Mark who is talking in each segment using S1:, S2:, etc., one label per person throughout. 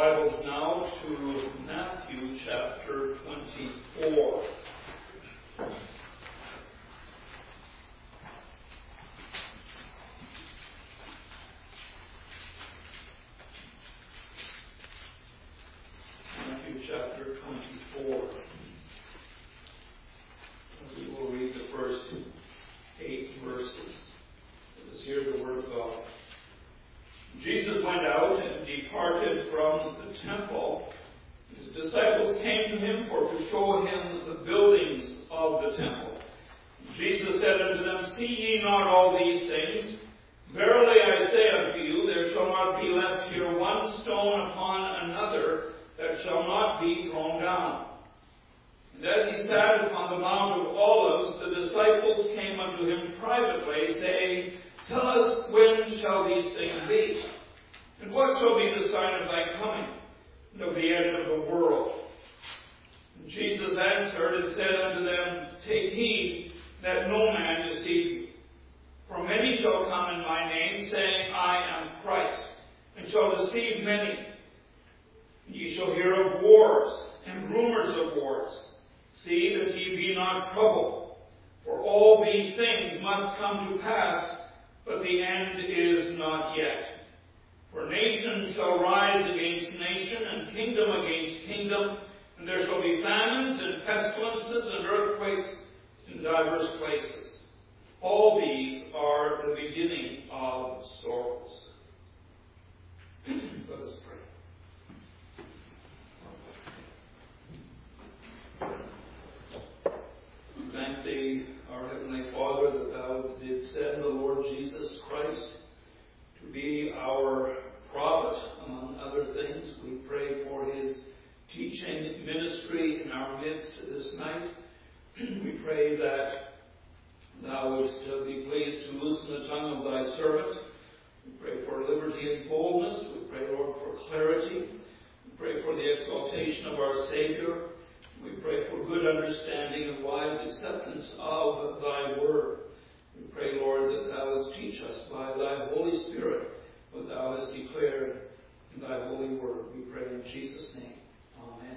S1: Bibles now to Matthew chapter 24. Matthew chapter 24. We will read the first 8 verses. Let us hear the word of God. Jesus went out and departed from the temple. His disciples came to him to show him the buildings of the temple. Jesus said unto them, See ye not all these things? Verily I say unto you, there shall not be left here one stone upon another that shall not be thrown down. And as he sat upon the Mount of Olives, the disciples came unto him privately, saying, Tell us, when shall these things be? And what shall be the sign of thy coming, and of the end of the world? And Jesus answered and said unto them, Take heed that no man deceive you. For many shall come in my name, saying, I am Christ, and shall deceive many. And ye shall hear of wars, and rumors of wars. See that ye be not troubled, for all these things must come to pass, but the end is not yet. For nation shall rise against nation, and kingdom against kingdom, and there shall be famines and pestilences and earthquakes in divers places. All these are the beginning of sorrows. Let us pray. Thank thee, our Heavenly Father, that thou didst send the Lord Jesus Christ to be our prophet, among other things. We pray for his teaching ministry in our midst this night. We pray that thou wouldst be pleased to loosen the tongue of thy servant. We pray for liberty and boldness. We pray, Lord, for clarity. We pray for the exaltation of our Savior. We pray for good understanding and wise acceptance of thy word. We pray, Lord, that thou wouldst teach us by thy Holy Spirit what thou hast declared in thy holy word. We pray in Jesus' name. Amen.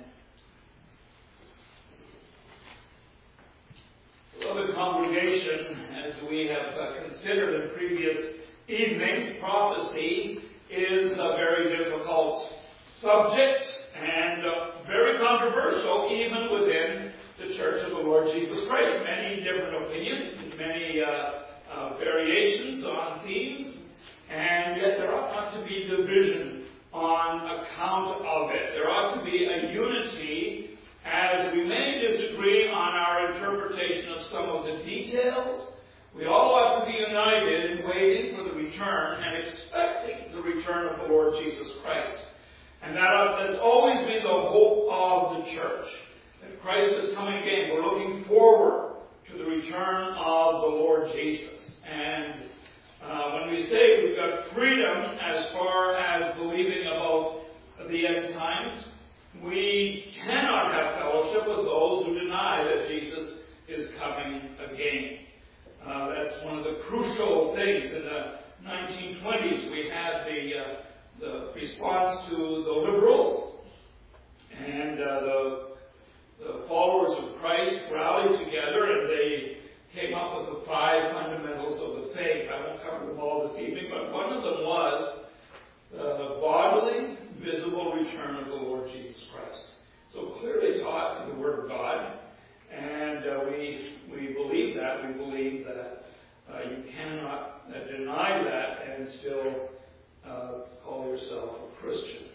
S1: Beloved congregation, as we have considered in previous evenings, prophecy is a very difficult subject and very controversial even within the Church of the Lord Jesus Christ. Many different opinions, many variations on themes, and yet there ought not to be division on account of it. There ought to be a unity, as we may disagree on our interpretation of some of the details. We all ought to be united in waiting for the return and expecting the return of the Lord Jesus Christ. And that's always been the hope of the church, that Christ is coming again. We're looking forward to the return of the Lord Jesus. And when we say we've got freedom as far as believing about the end times, we cannot have fellowship with those who deny that Jesus is coming again. That's one of the crucial things. In the 1920s, we had the response to the liberals, and the followers of Christ rallied together, and they came up with the 5 fundamentals of the faith. I won't cover them all this evening, but one of them was the bodily, visible return of the Lord Jesus Christ. So clearly taught in the Word of God, and we believe that. We believe that you cannot deny that and still call yourself a Christian.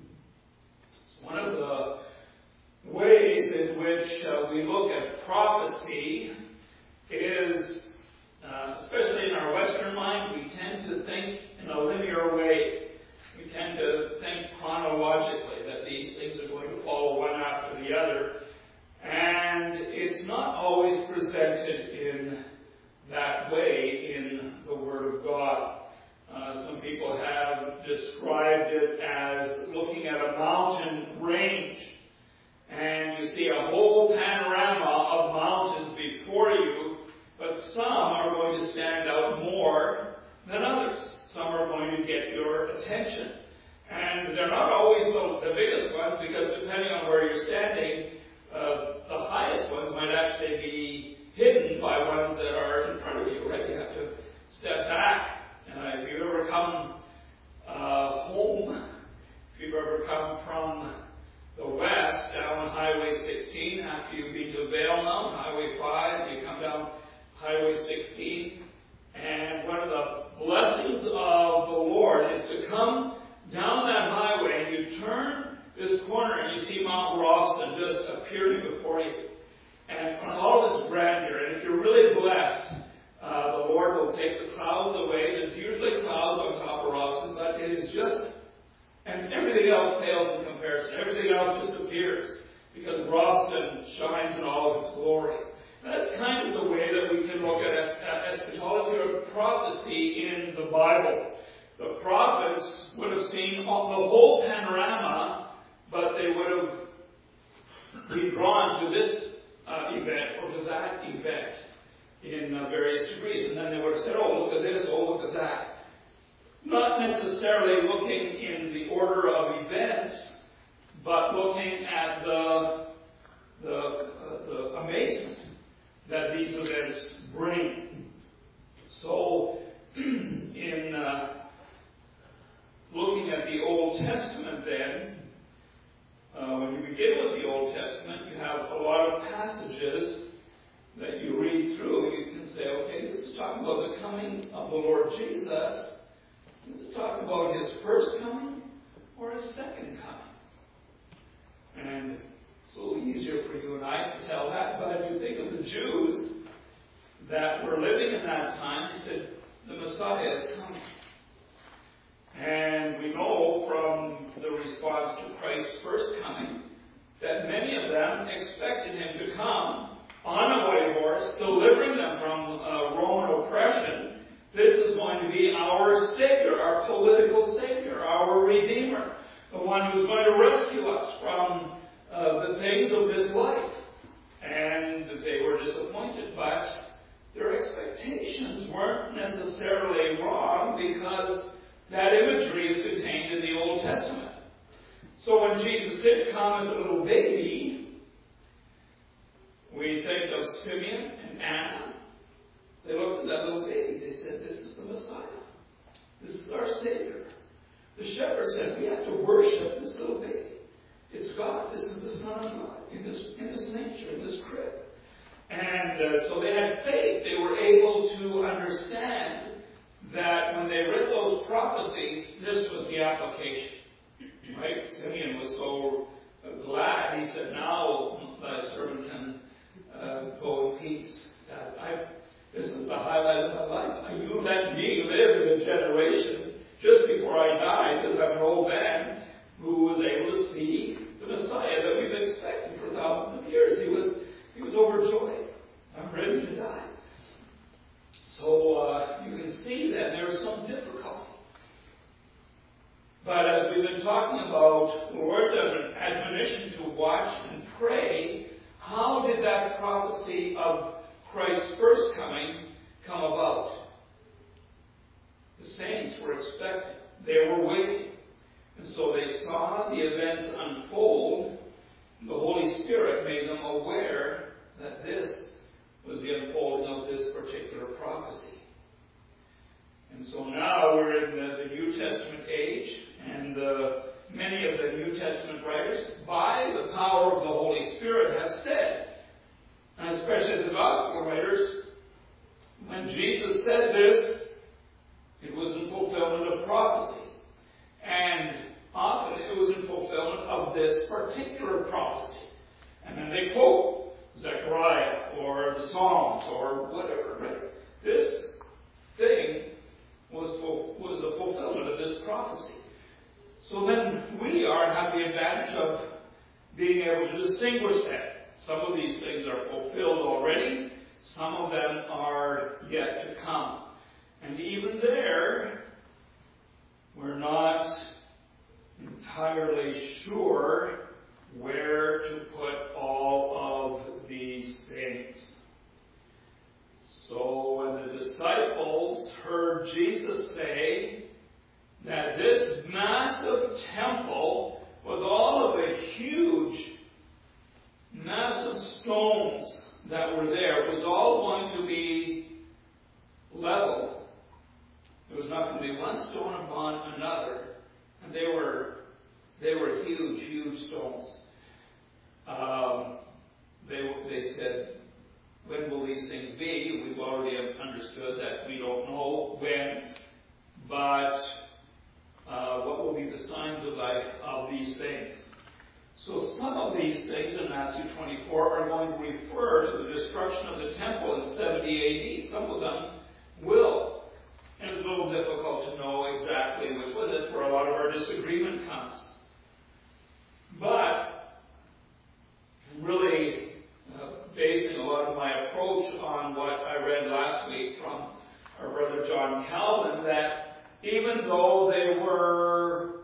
S1: One of the ways in which we look at prophecy is, especially in our Western mind, we tend to think in a linear way. We tend to think chronologically, that these things are going to follow one after the other. And it's not always presented in that way in the Word of God. Some people have described it as looking at a mountain range, and you see a whole panorama of mountains before you, but some are going to stand out more than others. Some are going to get your attention. And they're not always the biggest ones, because depending on where you're standing, the highest ones might actually be hidden by ones that are in front of you, right? You have to step back. If you've ever come home, if you've ever come from the west down Highway 16, after you've been to Vail Mount, Highway 5, you come down Highway 16, and one of the blessings of the Lord is to come down that highway and you turn this corner and you see Mount Robson just appearing before you. And on all this grandeur, and if you're really blessed, the Lord will take the clouds away. There's usually clouds on top of Robson, but it is just, and everything else pales in comparison. Everything else disappears because Robson shines in all of its glory. And that's kind of the way that we can look at eschatology or prophecy in the Bible. The prophets would have seen the whole panorama, but they would have been drawn to this event or to that event in various degrees. And then they would have said, oh, look at this, oh, look at that. Not necessarily looking in the order of events, but looking at the amazement that these events bring. So, in looking at the Old Testament then, when you begin with the Old Testament, you have a lot of passages that you read through. You can say, okay, this is talking about the coming of the Lord Jesus. Is it talking about his first coming or his second coming? And it's a little easier for you and I to tell that, but if you think of the Jews that were living in that time, they said, the Messiah is coming. And we know from the response to Christ's first coming that many of them expected him to come on a white horse, delivering them from Roman oppression. This is going to be our Savior, our political Savior, our Redeemer, the one who's going to rescue us from the things of this life. And they were disappointed, but their expectations weren't necessarily wrong, because that imagery is contained in the Old Testament. So when Jesus did come as a little baby, we think of Simeon and Anna. They looked at that little baby. They said, this is the Messiah. This is our Savior. The shepherd said, we have to worship this little baby. It's God. This is the Son of God in this nature, in this crib. And so they had faith. They were able to understand that when they read those prophecies, this was the application. Right? Simeon was so glad. He said, now thy servant can go in peace. This is the highlight of my life. You let me live in a generation just before I die, because I'm an old man who was able to see the Messiah that we've expected for thousands of years. He was overjoyed. I'm ready to die. So you can see that there is some difficulty. But as we've been talking about the Lord's admonition to watch and pray, how did that prophecy of Christ's first coming come about? The saints were expecting. They were waiting. And so they saw the events unfold. And the Holy Spirit made them aware that this was the unfolding of this particular prophecy. And so now we're in the New Testament age, and many of the New Testament writers, by the power of the Holy Spirit, have said, and especially the Gospel writers, when Jesus said this, it was in fulfillment of prophecy. And often it was in fulfillment of this particular prophecy. And then they quote Zechariah or the Psalms or whatever, right? This thing was a fulfillment of this prophecy. So then we have the advantage of being able to distinguish that. Some of these things are fulfilled already. Some of them are yet to come. And even there, we're not entirely sure where to put all of these things. So when the disciples heard Jesus say, that this massive temple, with all of the huge, massive stones that were there, was all going to be leveled. There was not going to be one stone upon another. And they were huge, huge stones. They said, when will these things be? We've already understood that we don't know when, but what will be the signs of these things? So some of these things in Matthew 24 are going to refer to the destruction of the temple in 70 AD. Some of them will. And it's a little difficult to know exactly which one. That's where a lot of our disagreement comes. But really basing a lot of my approach on what I read last week from our brother John Calvin, that even though they were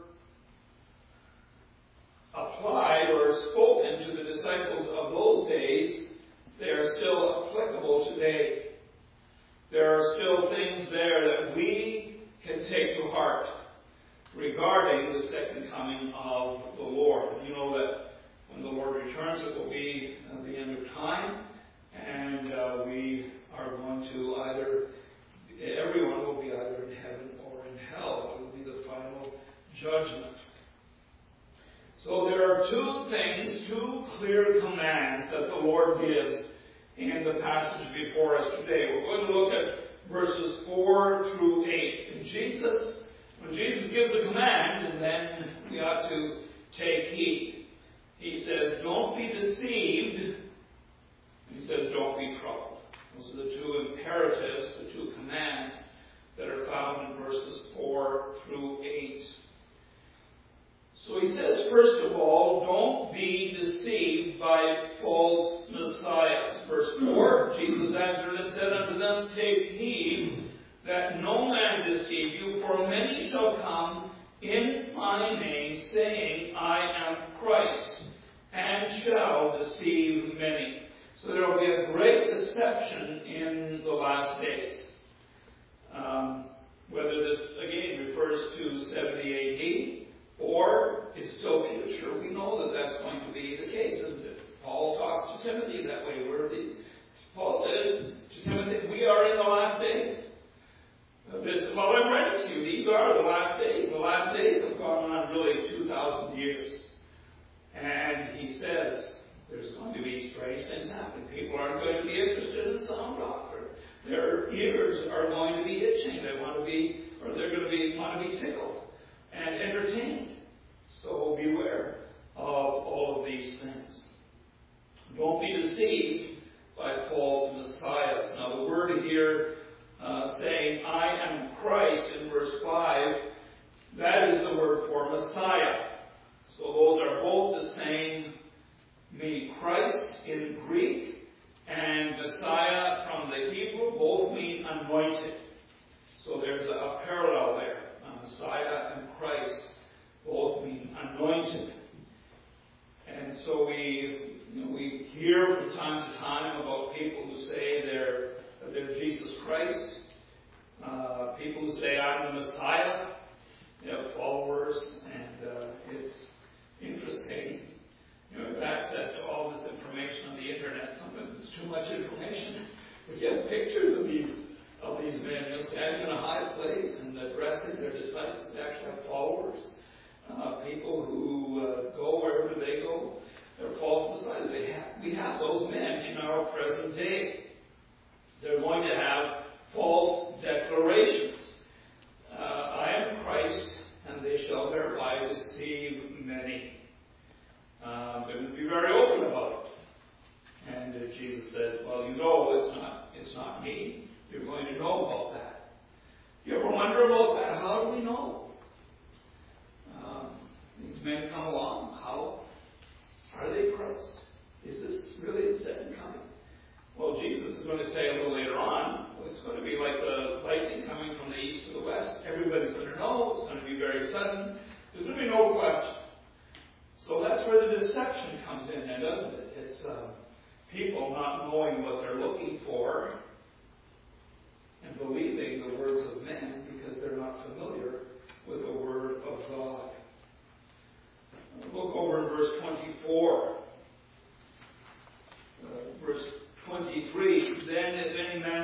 S1: applied or spoken to the disciples of those days, they are still applicable today. There are still things there that we can take to heart regarding the second coming of the Lord. You know that when the Lord returns, it will be the end of time, and we are going to everyone will be either in heaven or in hell. It will be the final judgment. So there are two clear commands that the Lord gives in the passage before us today. We're going to look at verses 4 through 8. And when Jesus gives a command, and then we ought to take heed. He says, don't be deceived. And he says, don't be troubled. Those are the two imperatives, the two commands that are found in verses 4 through 8. So he says, first of all, don't be deceived by false messiahs. Verse 4, Jesus answered and said unto them, take heed that no man deceive you, for many shall come in my name, saying, I am Christ, and shall deceive many. So there will be a great deception in the last days. Whether this, again, refers to 70 AD, or it's still future, we know that that's going to be the case, isn't it? Paul talks to Timothy that way. Paul says to Timothy, we are in the last days. Well, I'm writing to you, these are the last days. The last days have gone on really 2,000 years. And he says there's going to be strange things happening. People aren't going to be interested in sound doctrine. Their ears are going to be itching. They're going to be tickled and entertained. So beware of all of these things. Don't be deceived by false messiahs. Now the word here saying, I am Christ in verse 5, that is the word for Messiah. So those are both the same, meaning Christ in Greek and Messiah from the Hebrew, both mean anointed. So there's a parallel there. Messiah and Christ both mean anointed. And so we hear from time to time about people who say they're Jesus Christ. People who say, I'm the Messiah. They have followers, and it's interesting. You have access to all this information on the internet. Sometimes it's too much information. But you have pictures of these men standing in a high place and addressing their disciples. They actually have followers. People who go wherever they go. They're false messiahs. We have those men in our present day. They're going to have false declarations. I am Christ, and they shall thereby deceive many. They would be very open about it. And Jesus says, well, you know it's not me. You're going to know about that. You ever wonder about that? How do we know? These men come along. How are they Christ? Is this really the second coming? Well, Jesus is going to say a little later on, it's going to be like the lightning coming from the east to the west. Everybody's going to know. It's going to be very sudden. There's going to be no question. So that's where the deception comes in, doesn't it? It's people not knowing what they're looking for and believing the words of men because they're not familiar with the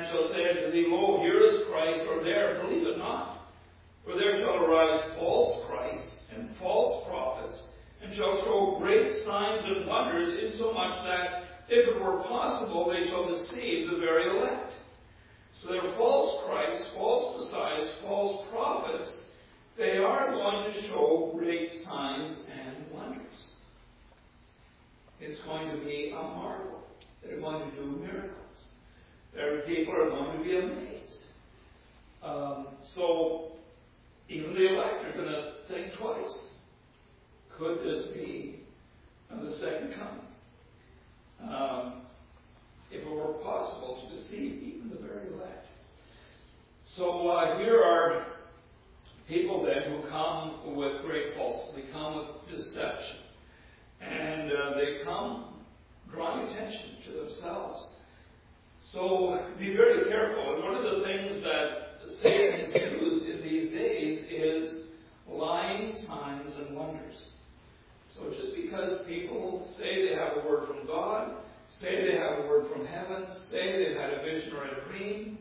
S1: shall say unto thee, Lo, here is Christ, or there, believe it not. For there shall arise false Christs and false prophets, and shall show great signs and wonders, insomuch that, if it were possible, they shall deceive the very elect. So there are false Christs, false messiahs, false prophets. They are going to show great signs and wonders. It's going to be a marvel. They're going to do miracles. Their people are going to be amazed. So even the elect are going to think twice. Could this be the second coming? If it were possible to deceive even the very elect. So here are people then who come with great falsehood. They come with deception. And they come drawing attention to themselves. So be very careful. And one of the things that Satan has used in these days is lying signs and wonders. So just because people say they have a word from God, say they have a word from heaven, say they've had a vision or a dream,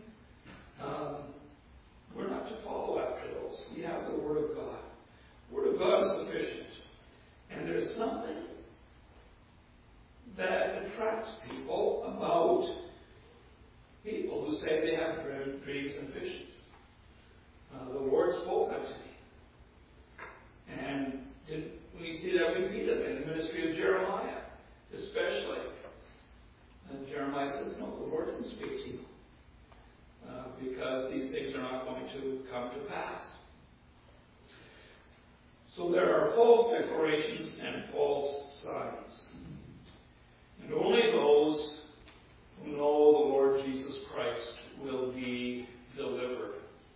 S1: we're not to follow after those. We have the Word of God. The Word of God is sufficient. And there's something that attracts people about people who say they have dreams and visions. The Lord spoke unto me. And we see that repeated in the ministry of Jeremiah, especially. And Jeremiah says, no, the Lord didn't speak to you. Because these things are not going to come to pass. So there are false declarations and false signs. And only those who know the Lord Jesus Christ will be delivered.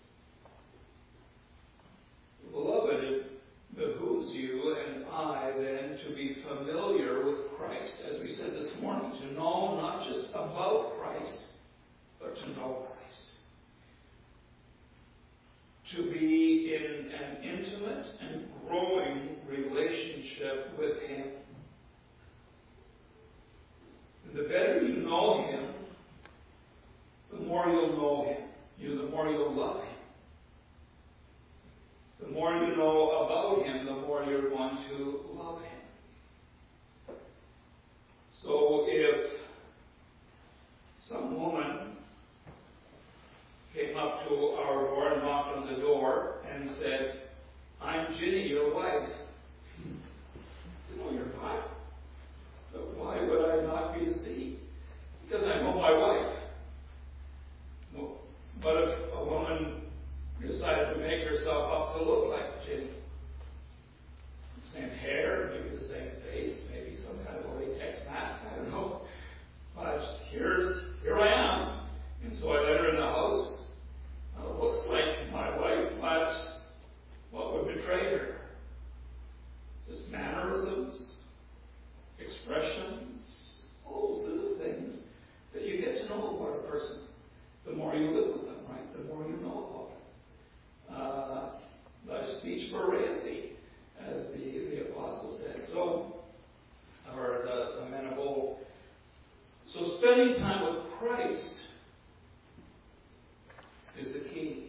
S1: Beloved, it behooves you and I then to be familiar with Christ, as we said this morning, to know not just about Christ, but to know Christ. To be in an intimate and growing relationship with Him. And the better you know Him, the more you'll know Him. The more you'll love Him. The more you know about Him, the more you're going to love Him. So if some woman came up to our door and knocked on the door and said, I'm Ginny, your wife. I said, no, you're not. So why would I not be deceived? Because I know my wife. No. But if a woman decided to make herself up to look like Ginny, same hair, maybe the same face, maybe some kind of a latex mask, I don't know. But here I am. And so I let her in the house. It looks like my wife, but what would betray her? Just mannerisms, expressions, all those little things that you get to know about a person. The more you live with them, right? The more you know about them. Thy speech bereaveth thee, as the apostle said. So, or the men of old. So spending time with Christ is the key.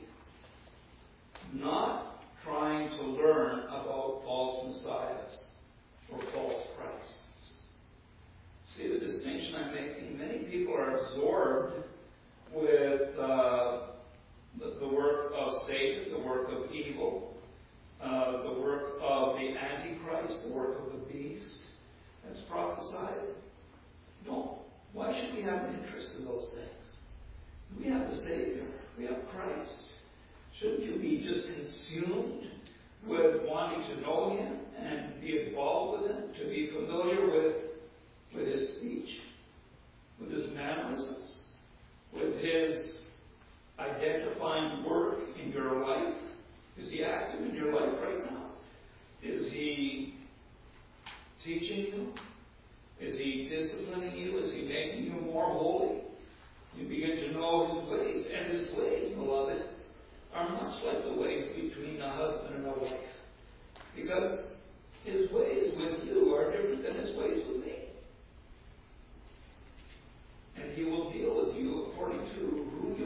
S1: Not trying to learn about false messiahs or false Christs. See the distinction I'm making? Many people are absorbed with the work of Satan, the work of evil, the work of the Antichrist, the work of the beast that's prophesied. No. Why should we have an interest in those things? We have the Savior. We have Christ. Shouldn't you be just consumed with wanting to know Him and be involved with Him, to be familiar with His speech, with His mannerisms, with His identifying work in your life? Is He active in your life right now? Is He teaching you? Is He disciplining you? Is He making you more holy? You begin to know His ways. And His ways, beloved, are much like the ways between a husband and a wife. Because His ways with you are different than His ways with me. And He will deal with you according to who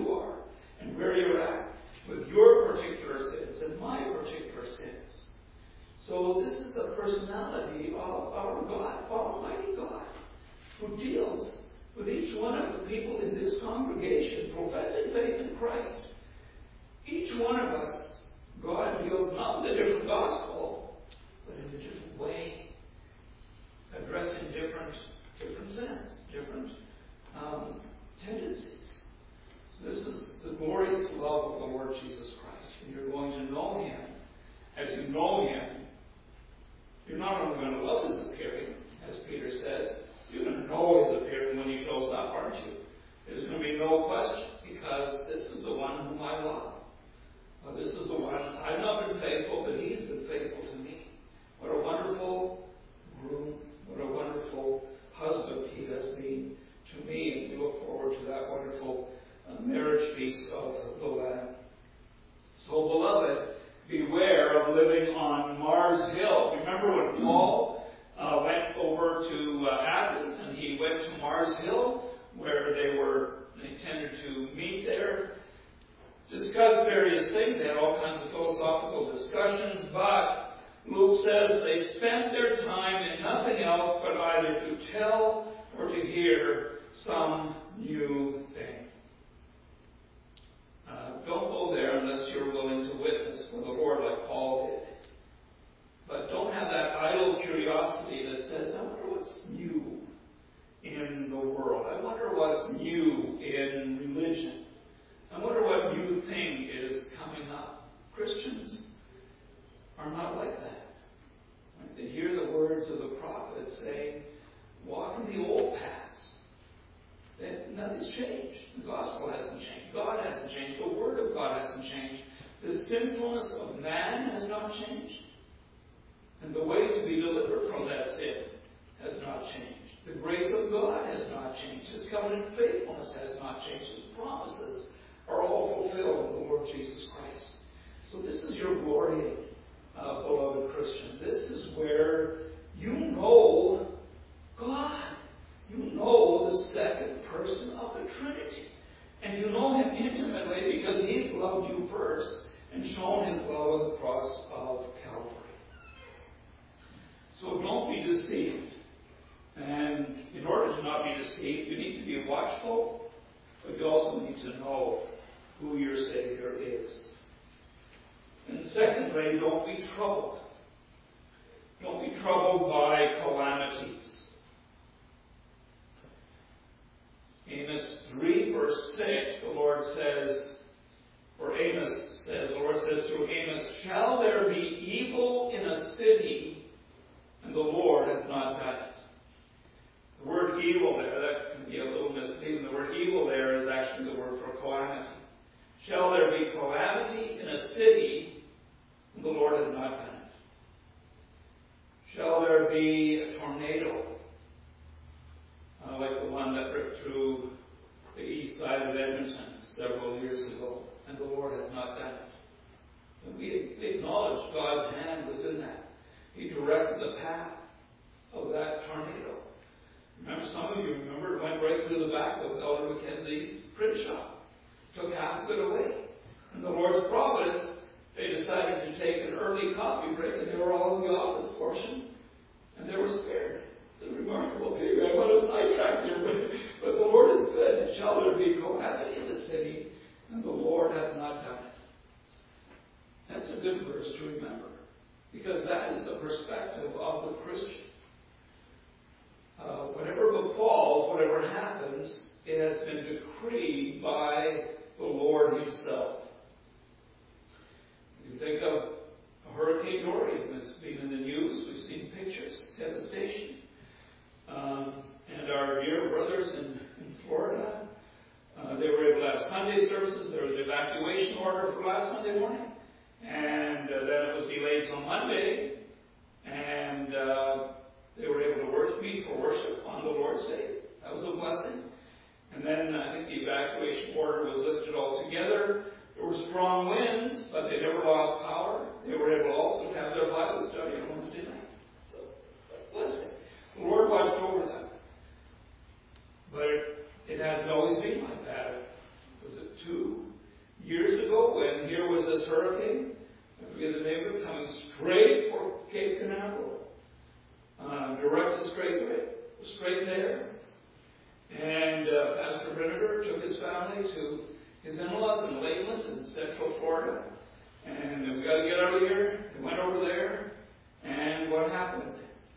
S1: So this is the personality of our God, Almighty God, who deals with each one of the people in this congregation professing faith in Christ. Each one of us, God deals not with a different gospel, but in a different way, addressing different sins, different tendencies. So this is the glorious love of the Lord Jesus Christ. And you're going to know Him. As you know Him, you're not only going to love His appearing, as Peter says, you're going to know His appearing when He shows up, aren't you? There's going to be no question, because this is the one whom I love. This is the one. I've not been faithful, but He's been faithful to me. What a wonderful groom, what a wonderful husband He has been to me, and we look forward to that wonderful marriage feast of the Lamb. So, beloved, beware of living on Mars Hill. Remember when Paul went over to Athens, and he went to Mars Hill, where they tended to meet there, discuss various things. They had all kinds of philosophical discussions, but Luke says they spent their time in nothing else but either to tell or to hear some new thing. Don't go there unless you're willing to witness for the Lord like Paul did. But don't have that idle curiosity that says, I wonder what's new in the world. I wonder what's new in religion. I wonder what new thing is coming up. Christians are not like that. Right? They hear the words of the prophet saying, walk in the old paths. Nothing's changed. The gospel hasn't changed. God hasn't changed. The word of God hasn't changed. The sinfulness of man has not changed. And the way to be delivered from that sin has not changed. The grace of God has not changed. His covenant faithfulness has not changed. His promises are all fulfilled in the Lord Jesus Christ. So this is your glory, beloved Christian. This is where you know God. You know the second person of the Trinity. And you know Him intimately because He's loved you first and shown His love on the cross of Calvary. So don't be deceived. And in order to not be deceived, you need to be watchful, but you also need to know who your Savior is. And secondly, don't be troubled. Don't be troubled by calamities. Amos 3, verse 6, the Lord says, the Lord says to Amos, shall there be evil in a city, and the Lord hath not done it? The word evil there, that can be a little misleading. The word evil there is actually the word for calamity. Shall there be calamity in a city, and the Lord hath not done it? Shall there be a tornado, like the one that ripped through the east side of Edmonton several years ago, and the Lord hath not done it? And we acknowledge God's hand was in that. He directed the path of that tornado. Remember, some of you remember, it went right through the back of Elder Mackenzie's print shop. Took half of it away. In the Lord's providence, they decided to take an early coffee break, and they were all in the office portion, and they were spared. It's a remarkable thing. I want to sidetrack here, but the Lord is good. Shall there be calamity in the city, and the Lord hath not done it? That's a good verse to remember, because that is the perspective of the Christian. Whatever befalls, whatever happens, it has been decreed by the Lord Himself. You think of Hurricane Dorian has been in the news. We've seen pictures, devastation. And our dear brothers in Florida, they were able to have Sunday services. There was an evacuation order for last Sunday morning. And then it was delayed till Monday. And they were able to meet for worship on the Lord's Day. That was a blessing. And then I think the evacuation order was lifted altogether. There were strong winds, but they never lost power. They were able also to have their Bible study on Wednesday night. So, blessing. The Lord watched over them. But it hasn't always been like that. Was it 2 years ago when here was this hurricane? I forget the name of it, coming straight for Cape Canaveral. Directed straight there. And Pastor Brenner took his family to his in-laws in Lakeland in Central Florida. And we got to get out of here. They went over there. And what happened?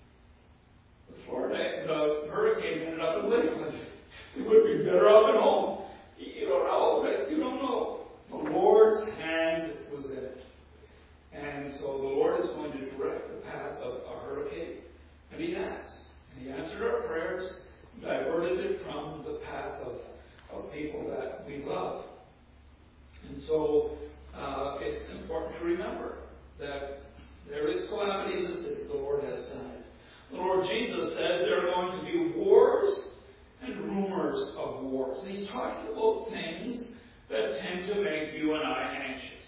S1: The hurricane ended up in Lakeland. It would be better off at home. You don't know, but you don't know. The Lord's hand was in it. And so the Lord is going to direct the path of a hurricane. And He has. And He answered our prayers, diverted it from the path of people that we love. And so it's important to remember that there is calamity in the city. The Lord has done it. The Lord Jesus says there are going to be wars and rumors of wars. And He's talking about things that tend to make you and I anxious.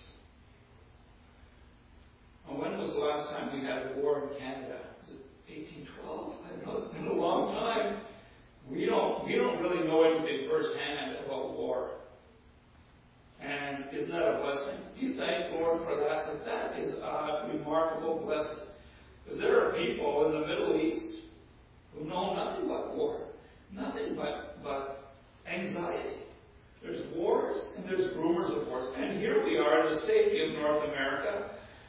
S1: Well, when was the last time we had a war in Canada? Was it 1812? I know it's been a long time. We don't really know anything firsthand about war. And isn't that a blessing? You thank Lord for that, but that is a remarkable blessing. Because there are people in the Middle East who know nothing but war. Nothing but anxiety. There's wars and there's rumors of wars. And here we are in the safety of North America.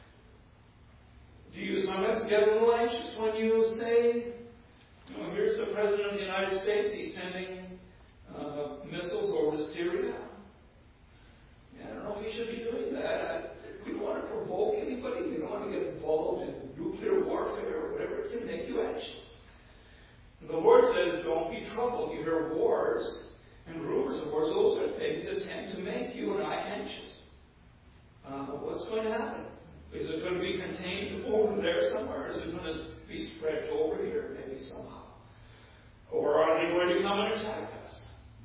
S1: Do you sometimes get a little anxious when you say, here's the President of the United States, he's sending missiles over to Syria? I don't know if he should be doing that. We don't want to provoke anybody. We don't want to get involved in nuclear warfare or whatever. It can make you anxious. And the Lord says, don't be troubled. You hear wars and rumors of wars. Those are things that tend to make you and I anxious. What's going to happen? Is it going to be contained over there somewhere? Is it going to be spread over here maybe somehow? Or are they going to come and attack us?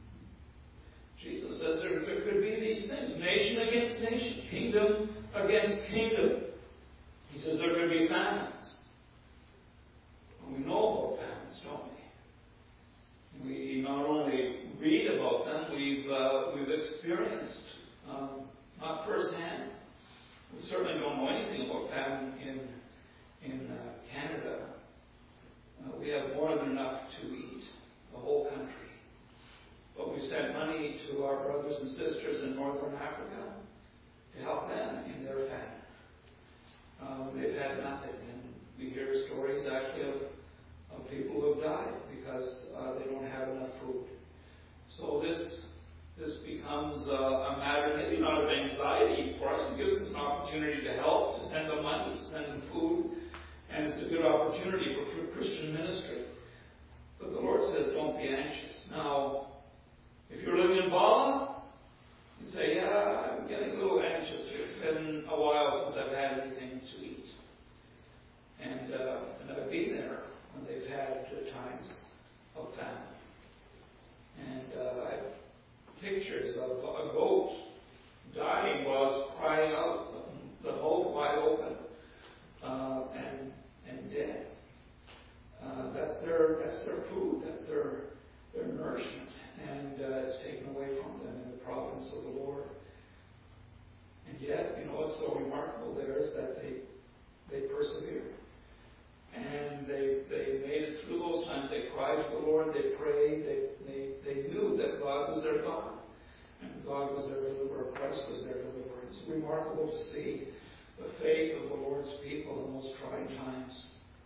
S1: Jesus says there could be these things. Nation against nation. Kingdom against kingdom. He says there could be famines. And we know about famines, don't we? We not only read about them, we've experienced, not firsthand. We certainly don't know anything about famine in Canada. We have more than enough to eat, the whole country. But we sent money to our brothers and sisters in Northern Africa to help them in their famine. They've had nothing, and we hear stories actually of people who have died because they don't have enough food. So this becomes a matter maybe not of anxiety for us. It gives us an opportunity to help, to send them money, to send them food, and it's a good opportunity for Christian ministry. But the Lord says, don't be anxious. Now, if you're living in Bala, you say, yeah, I'm getting a little anxious. It's been a while since I've had anything to eat. And I've been there when they've had times of famine. And I've pictures of a goat dying while it's crying out, the mouth wide open, and dead. That's their food. That's their nourishment. And it's taken away from them in the providence of the Lord. And yet, what's so remarkable there is that they persevered. And they made it through those times. They cried to the Lord, they prayed, they knew that God was their God. And God was their deliverer, Christ was their deliverer. It's remarkable to see the faith of the Lord's people in those trying times.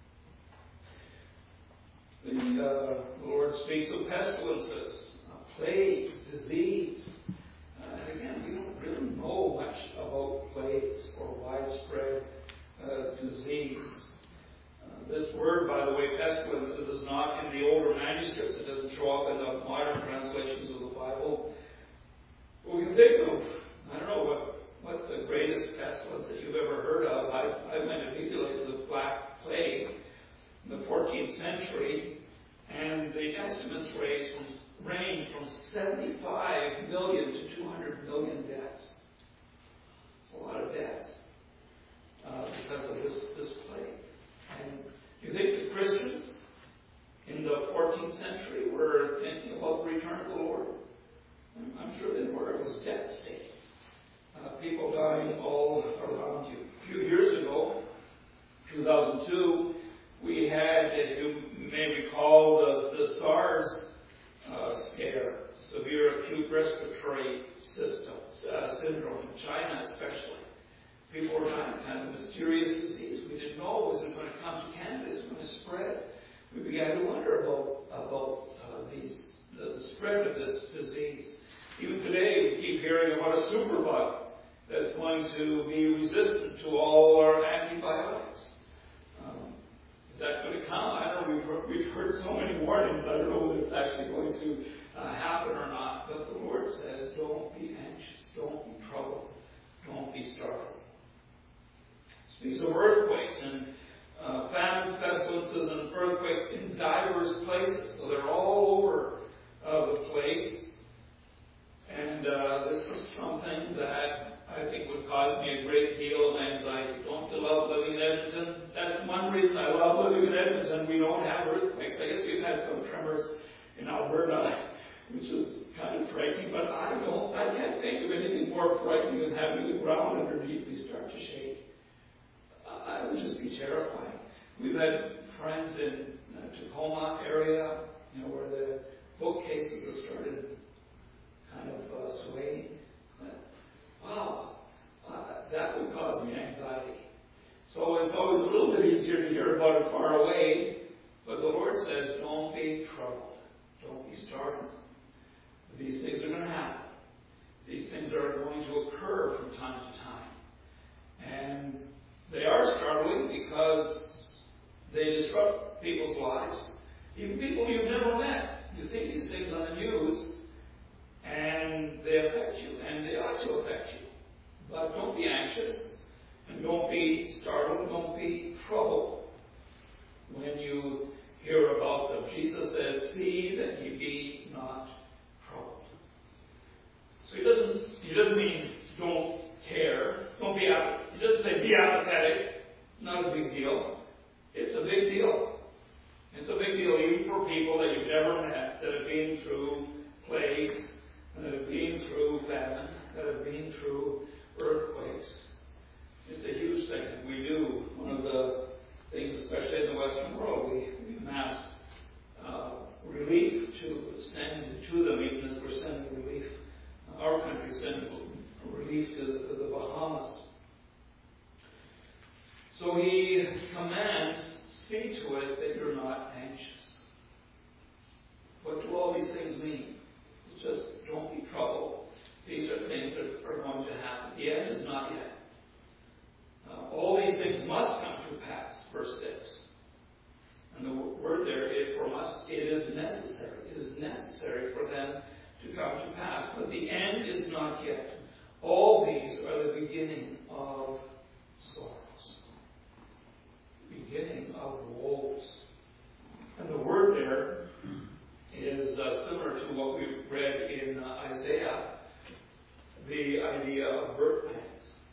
S1: The Lord speaks of pestilences, plagues, disease. And again, we don't really know much about plagues or widespread disease. This word, by the way, pestilences, is not in the older manuscripts. It doesn't show up in the modern translations of the Bible. But we can think of, I don't know, what's the greatest pestilence that you've ever heard of? I went immediately to the Black Plague in the 14th century, and the estimates range from 75 million to 200 million deaths. It's a lot of deaths because of this plague. And you think the Christians in the 14th century were thinking about the return of the Lord? I'm sure they were. It was devastating. People dying all around you. kind of mysterious disease. We didn't know, was it going to come to Canada? Is it going to spread? We began to wonder about the spread of this disease. Even today, we keep hearing about a superbug that's going to be resistant to all our antibiotics. Is that going to come? I don't know. We've heard so many warnings. I don't know whether it's actually going to happen or not. But the Lord says, don't be anxious. Don't be troubled. Don't be startled. Speaks of earthquakes and famines, pestilences, and earthquakes in diverse places. So they're all over the place. And this is something that I think would cause me a great deal of anxiety. Don't you love living in Edmonton? That's one reason I love living in Edmonton. We don't have earthquakes. I guess we've had some tremors in Alberta, which is kind of frightening, but I can't think of anything more frightening than having the ground underneath me start to shake. I would just be terrified. We've had friends in Tacoma area, where the bookcases have started kind of swaying. Wow, that would cause me anxiety. So it's always a little bit easier to hear about it far away, but the Lord says, don't be troubled. Don't be startled. These things are going to happen. These things are going to occur from time to time. And they are startling because they disrupt people's lives. Even people you've never met. You see these things on the news, and they affect you, and they ought to affect you. But don't be anxious, and don't be startled, don't be troubled when you hear about them. Jesus says, see that ye be not troubled. So he doesn't mean don't care, don't be apathetic. He doesn't say be apathetic, not a big deal. It's a big deal. It's a big deal even for people that you've never met, that have been through plagues, that have been through famine, that have been through earthquakes. It's a huge thing that we do. One of the things, especially in the Western world, we amass relief to send to them, even as we're sending relief. Our country sends relief to the Bahamas. So he commands, see to it that you're not anxious. What do all these things mean? It's just don't be troubled. These are things that are going to happen. The end is not yet. All these things must come to pass, verse 6. And the word there, for must, it is necessary. It is necessary for them to come to pass. But the end is not yet. All these are the beginning of sorrows. Beginning of woes. And the word there is similar to what we read in Isaiah, the idea of birth pangs.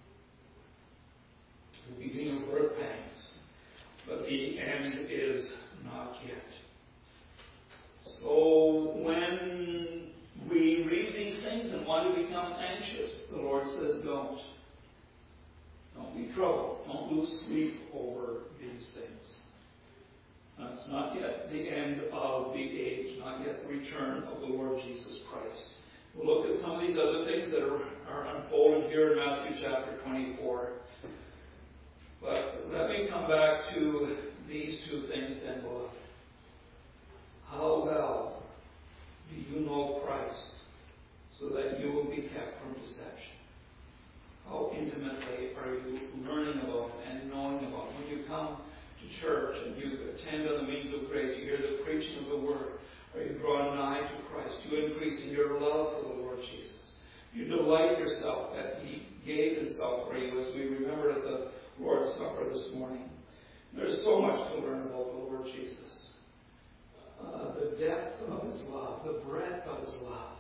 S1: The beginning of birth pangs. But the end is not yet. So when we read these things and want to become anxious, the Lord says don't. Don't be troubled. Don't lose sleep over these things. It's not yet the end of the age, not yet the return of the Lord Jesus Christ. We'll look at some of these other things that are unfolded here in Matthew chapter 24. But let me come back to these two things then, beloved. How well do you know Christ so that you will be kept from deception? How intimately are you learning about Him and knowing about Him? When you come to church and you attend on the means of grace, you hear the preaching of the Word, are you drawn nigh to Christ? You increase in your love for the Lord Jesus. You delight yourself that He gave Himself for you, as we remember at the Lord's Supper this morning. There's so much to learn about the Lord Jesus. The depth of His love, the breadth of His love,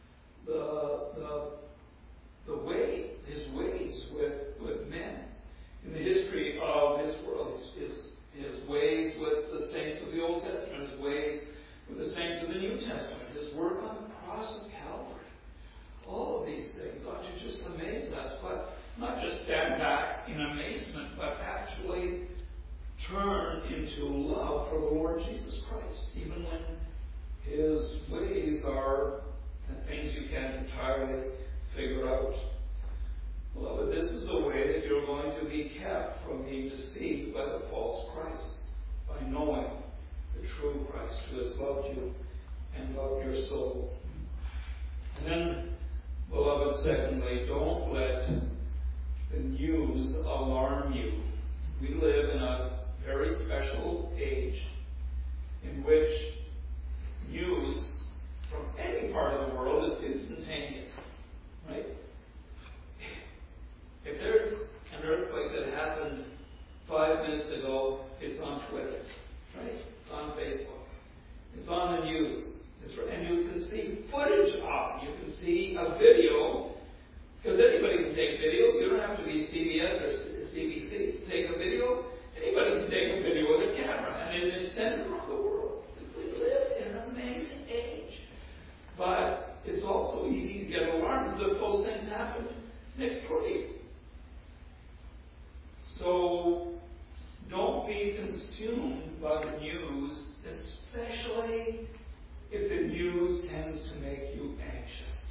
S1: the way, His ways with men. In the history of His world, His ways with the saints of the Old Testament, His ways with the saints of the New Testament, His work on the cross of Calvary. All of these things ought to just amaze us, but not just stand back in amazement, but actually turn into love for the Lord Jesus Christ, even when His ways are things you can't entirely figure out. Beloved, this is the way that you're going to be kept from being deceived by the false Christ, by knowing the true Christ who has loved you and loved your soul. And then, beloved, secondly, don't let the news alarm you. We live in a very special age in which news from any part of the world is instantaneous, right? If there's an earthquake that happened 5 minutes ago, it's on Twitter, right? It's on Facebook. It's on the news. And you can see footage of it. You can see a video, because anybody can take videos. You don't have to be CBS or CBC to take a video. Anybody can take a video with a camera, and it is sent around the world. We live in an amazing age. But it's also easy to get alarmed as if those things happen next door to you. So don't be consumed by the news, especially if the news tends to make you anxious.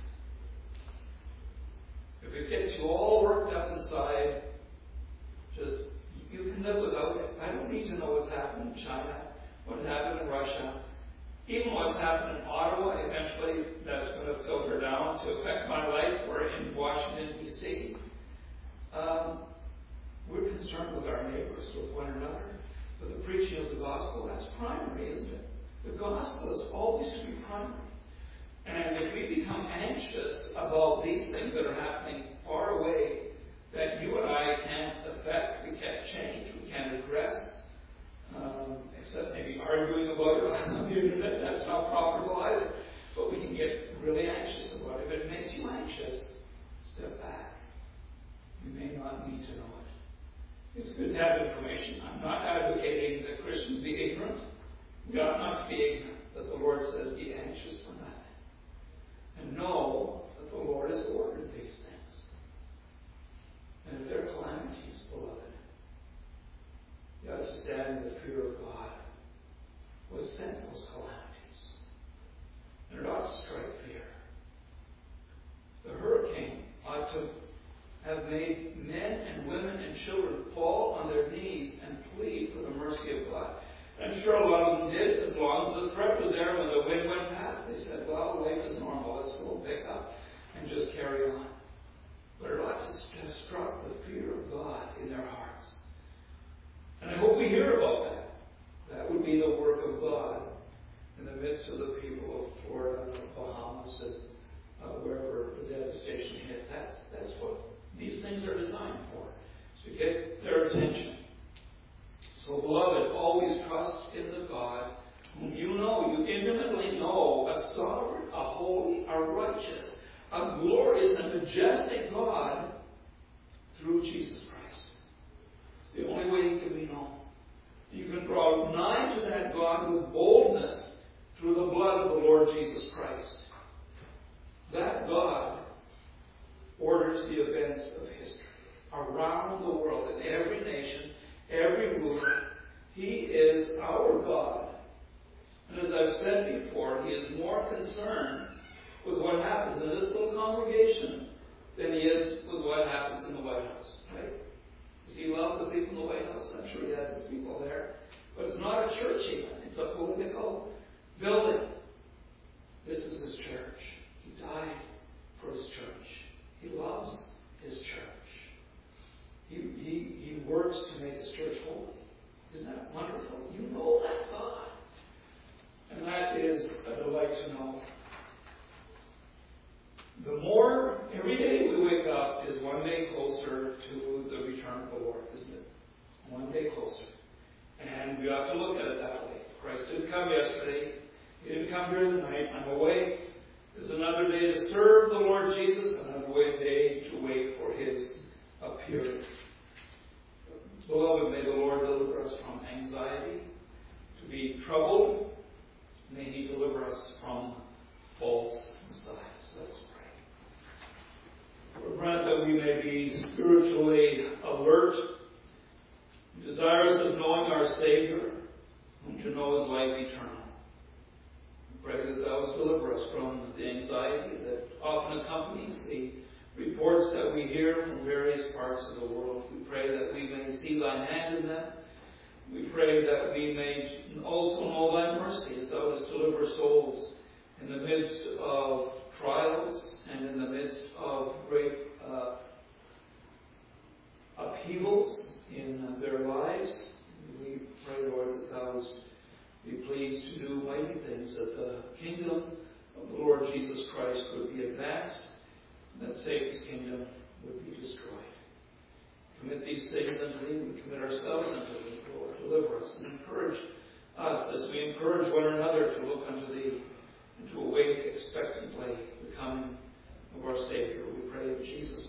S1: If it gets you all worked up inside, you can live without it. I don't need to know what's happened in China, what's happened in Russia, even what's happened in Ottawa. Eventually, that's going to filter down to affect my life. We're in Washington, D.C. We're concerned with our neighbors, with one another. But the preaching of the gospel, that's primary, isn't it? The gospel is always to be primary. And if we become anxious about these things that are happening far away, that you and I can't affect, we can't change, we can't address, except maybe arguing about it on the internet, that's not profitable either. But we can get really anxious about it. If it makes you anxious, step back. You may not need to know it. It's good to have information. I'm not advocating that Christians be ignorant. We ought not to be ignorant, but the Lord says, be anxious for nothing. And know that the Lord has ordered these things. And if there are calamities, beloved, you ought to stand in the fear of God who has sent those calamities. And it ought to strike fear. The hurricane ought to have made men and women and children fall on their knees and plead for the mercy of God. I'm sure a lot of them did, as long as the threat was there. When the wind went past, they said, well, life is normal. Let's go pick up and just carry on. But it ought to have struck the fear of God in their hearts. And I hope we hear about that. That would be the work of God in the midst of the people of Florida and the Bahamas and wherever the devastation hit. That's what these things are designed for, to get their attention. So, beloved, always trust in the God whom you know, you intimately know, a sovereign, a holy, a righteous, a glorious and majestic God through Jesus Christ. It's the only way he can be known. You can draw nigh to that God with boldness through the blood of the Lord Jesus Christ. That God orders the events of history around the world, in every nation, every ruler. He is our God. And as I've said before, he is more concerned with what happens in this little congregation than he is with what happens in the White House. Right? Does he love the people in the White House? I'm sure he has his people there. But it's not a church even. It's a political building. This is his church. He died for his church. He loves his church. He works to make his church holy. Isn't that wonderful? You know that God. And that is a delight to know. The more, every day we wake up is one day closer to the return of the Lord, isn't it? One day closer. And we ought to look at it that way. Christ didn't come yesterday. He didn't come during the night. I'm awake. There's another day to serve the Lord Jesus, another day to wait for his appearing. Beloved, may the Lord deliver us from anxiety, to be troubled. May he deliver us from false messiahs. Let's pray. Lord, grant that we may be spiritually alert, desirous of knowing our Savior, whom to know is life eternal. We pray that thou deliver us from the anxiety that often accompanies the reports that we hear from various parts of the world. We pray that we may see Thy hand in them. We pray that we may also know Thy mercy as Thou dost deliver souls in the midst of trials and in the midst of great upheavals in their lives. We pray, Lord, that Thou wouldst be pleased to do mighty things, that the kingdom of the Lord Jesus Christ would be advanced, and that Satan's kingdom would be destroyed. Commit these things unto Thee. We commit ourselves unto Thee, Lord. Deliver us and encourage us as we encourage one another to look unto Thee and to await expectantly the coming of our Savior. We pray in Jesus'